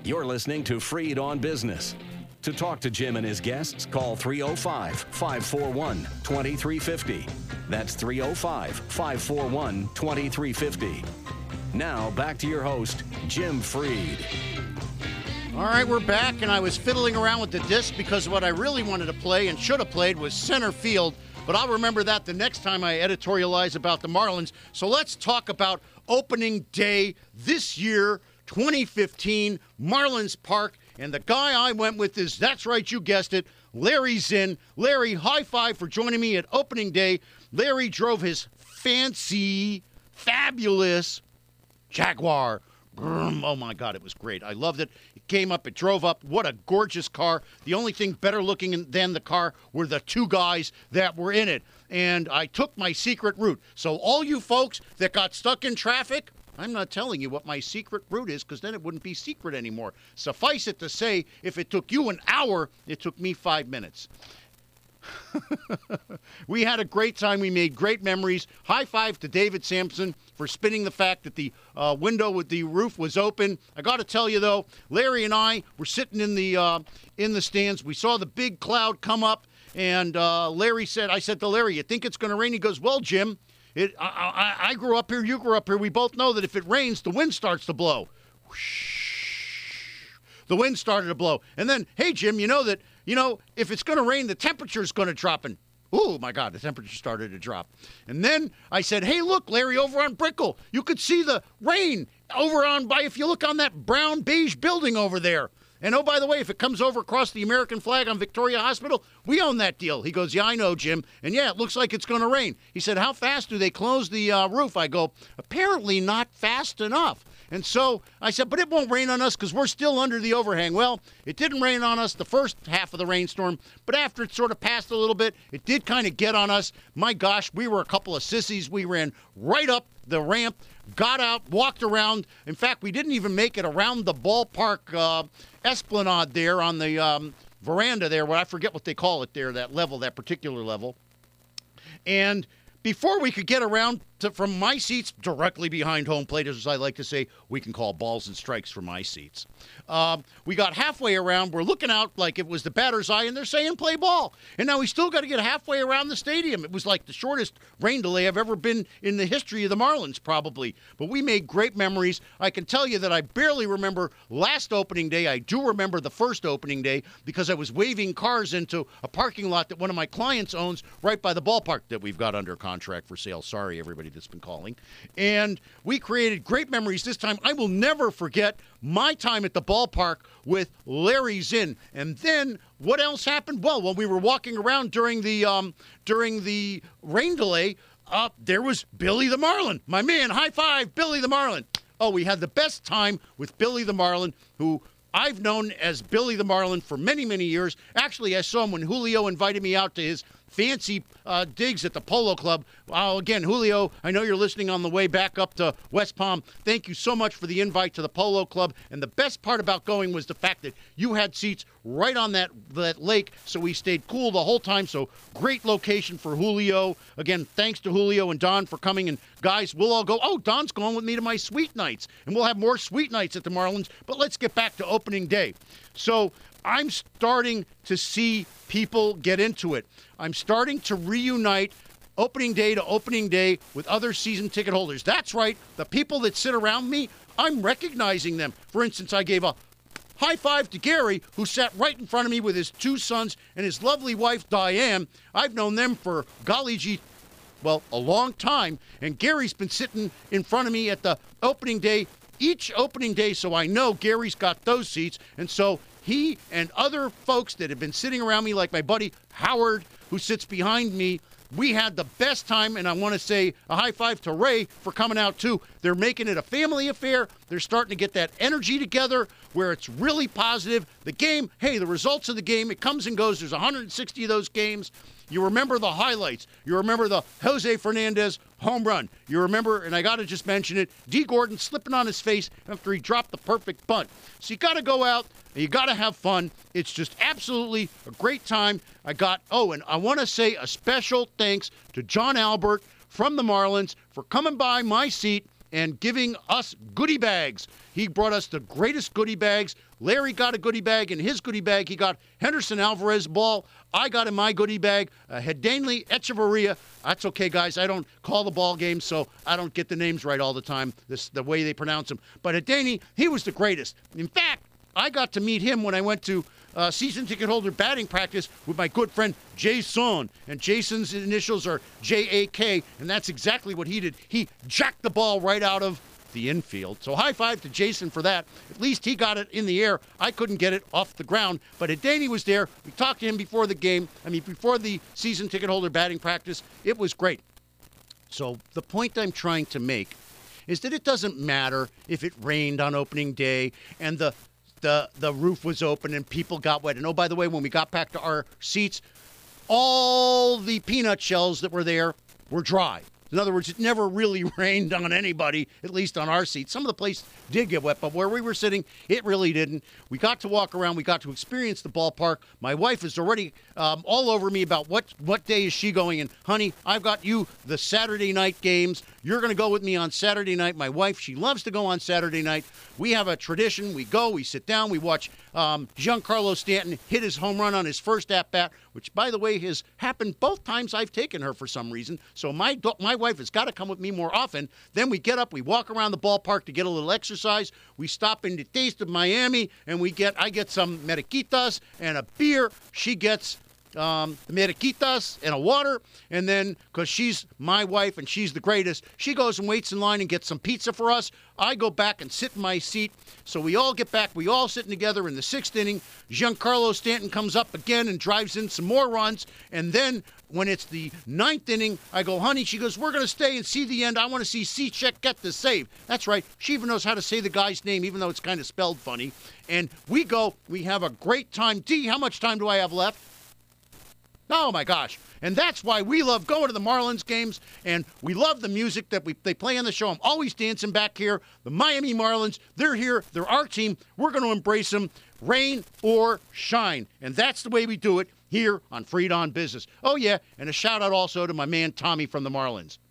You're listening to Freed on Business. To talk to Jim and his guests, call 305-541-2350. That's 305-541-2350. Now, back to your host, Jim Freed. All right, we're back, and I was fiddling around with the disc because what I really wanted to play and should have played was center field, but I'll remember that the next time I editorialize about the Marlins. So let's talk about opening day this year, 2015, Marlins Park, and the guy I went with is, that's right, you guessed it, Larry Zinn. Larry, high five for joining me at opening day. Larry drove his fancy, fabulous Jaguar. Oh, my God, it was great. I loved it. It came up, it drove up. What a gorgeous car. The only thing better looking than the car were the two guys that were in it. And I took my secret route. So all you folks that got stuck in traffic, I'm not telling you what my secret route is because then it wouldn't be secret anymore. Suffice it to say, if it took you an hour, it took me 5 minutes. We had a great time. We made great memories. High five to David Sampson for spinning the fact that the window with the roof was open. I got to tell you, though, Larry and I were sitting in the stands. We saw the big cloud come up, and I said to Larry, you think it's going to rain? He goes, well, Jim, I grew up here, you grew up here. We both know that if it rains, the wind starts to blow. Whoosh. The wind started to blow. And then, hey, Jim, you know that, if it's going to rain, the temperature's going to drop. And, oh, my God, the temperature started to drop. And then I said, hey, look, Larry, over on Brickell, you could see the rain over if you look on that brown beige building over there. And, oh, by the way, if it comes over across the American flag on Victoria Hospital, we own that deal. He goes, yeah, I know, Jim. And, yeah, it looks like it's going to rain. He said, how fast do they close the roof? I go, apparently not fast enough. And so I said, but it won't rain on us because we're still under the overhang. Well, it didn't rain on us the first half of the rainstorm, but after it sort of passed a little bit, it did kind of get on us. My gosh, we were a couple of sissies. We ran right up the ramp, got out, walked around. In fact, we didn't even make it around the ballpark esplanade there on the veranda there. Well, I forget what they call it there, that level, that particular level. And before we could get around from my seats directly behind home plate, as I like to say, we can call balls and strikes from my seats. We got halfway around. We're looking out like it was the batter's eye, and they're saying play ball. And now we still got to get halfway around the stadium. It was like the shortest rain delay I've ever been in the history of the Marlins, probably. But we made great memories. I can tell you that I barely remember last opening day. I do remember the first opening day because I was waving cars into a parking lot that one of my clients owns right by the ballpark that we've got under contract for sale. Sorry, everybody that's been calling. And we created great memories this time. I will never forget my time at the ballpark with Larry Zinn. And then what else happened? Well, when we were walking around during the rain delay, there was Billy the Marlin. My man, high five, Billy the Marlin. Oh, we had the best time with Billy the Marlin, who I've known as Billy the Marlin for many, many years. Actually, I saw him when Julio invited me out to his fancy digs at the Polo Club. Again, Julio, I know you're listening on the way back up to West Palm. Thank you so much for the invite to the Polo Club. And the best part about going was the fact that you had seats right on that lake, so we stayed cool the whole time. So great location for Julio. Again, thanks to Julio and Don for coming. And guys, we'll all go, oh, Don's going with me to my sweet nights. And we'll have more sweet nights at the Marlins. But let's get back to opening day. So I'm starting to see people get into it. I'm starting to reunite opening day to opening day with other season ticket holders. That's right. The people that sit around me, I'm recognizing them. For instance, I gave a high five to Gary, who sat right in front of me with his two sons and his lovely wife, Diane. I've known them for, golly gee, well, a long time. And Gary's been sitting in front of me at the opening day, each opening day, so I know Gary's got those seats. And so he and other folks that have been sitting around me, like my buddy Howard, who sits behind me, we had the best time, and I want to say a high five to Ray for coming out, too. They're making it a family affair. They're starting to get that energy together where it's really positive. The game, hey, the results of the game, it comes and goes. There's 160 of those games. You remember the highlights. You remember the Jose Fernandez home run. You remember, and I got to just mention it, D. Gordon slipping on his face after he dropped the perfect bunt. So you got to go out and you got to have fun. It's just absolutely a great time. And I want to say a special thanks to John Albert from the Marlins for coming by my seat and giving us goodie bags. He brought us the greatest goodie bags. Larry got a goodie bag. In his goodie bag, he got Henderson Alvarez ball. I got in my goodie bag Hedanli Echeverria. That's okay, guys. I don't call the ball games, so I don't get the names right all the time, the way they pronounce them. But Hedanli, he was the greatest. In fact, I got to meet him when I went to season ticket holder batting practice with my good friend Jason. And Jason's initials are J-A-K, and that's exactly what he did. He jacked the ball right out of the infield. So high five to Jason for that. At least he got it in the air. I couldn't get it off the ground. But Hedanli was there. We talked to him before the game. Before the season ticket holder batting practice. It was great. So the point I'm trying to make is that it doesn't matter if it rained on opening day and the roof was open and people got wet. And oh, by the way, when we got back to our seats, all the peanut shells that were there were dry. In other words, it never really rained on anybody, at least on our seats. Some of the place did get wet, but where we were sitting, it really didn't. We got to walk around. We got to experience the ballpark. My wife is already all over me about what day is she going. And, honey, I've got you the Saturday night games. You're going to go with me on Saturday night. My wife, she loves to go on Saturday night. We have a tradition. We go, we sit down, we watch Giancarlo Stanton hit his home run on his first at-bat, which, by the way, has happened both times I've taken her for some reason. So my wife has got to come with me more often. Then we get up, we walk around the ballpark to get a little exercise. We stop in the Taste of Miami, and I get some Mariquitas and a beer. She gets the Mariquitas and a water, and then, because she's my wife and she's the greatest, she goes and waits in line and gets some pizza for us. I go back and sit in my seat. So we all get back. We all sitting together in the sixth inning. Giancarlo Stanton comes up again and drives in some more runs. And then when it's the ninth inning, I go, honey, she goes, we're going to stay and see the end. I want to see Cishek get the save. That's right. She even knows how to say the guy's name, even though it's kind of spelled funny. And we go. We have a great time. D, how much time do I have left? Oh, my gosh. And that's why we love going to the Marlins games, and we love the music that they play on the show. I'm always dancing back here. The Miami Marlins, they're here. They're our team. We're going to embrace them, rain or shine. And that's the way we do it here on Freed on Business. Oh, yeah, and a shout-out also to my man Tommy from the Marlins.